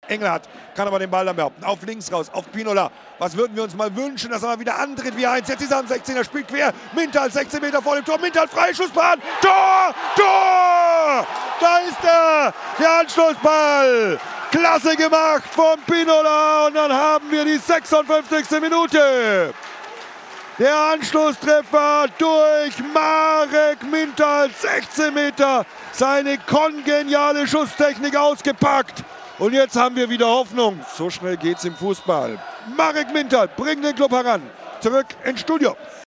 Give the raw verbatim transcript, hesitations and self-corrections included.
Engelhardt kann aber den Ball dann behaupten. Auf links raus, auf Pinola. Was würden wir uns mal wünschen, dass er mal wieder antritt wie eins. Jetzt ist er am sechzehner, spielt quer. Mintal, sechzehn Meter vor dem Tor. Mintal, Freischussbahn. Tor! Tor! Da ist er! Der Anschlussball. Klasse gemacht von Pinola. Und dann haben wir die sechsundfünfzigste Minute. Der Anschlusstreffer durch Marek Mintal, sechzehn Meter, seine kongeniale Schusstechnik ausgepackt. Und jetzt haben wir wieder Hoffnung. So schnell geht's im Fußball. Marek Mintal bringt den Club heran. Zurück ins Studio.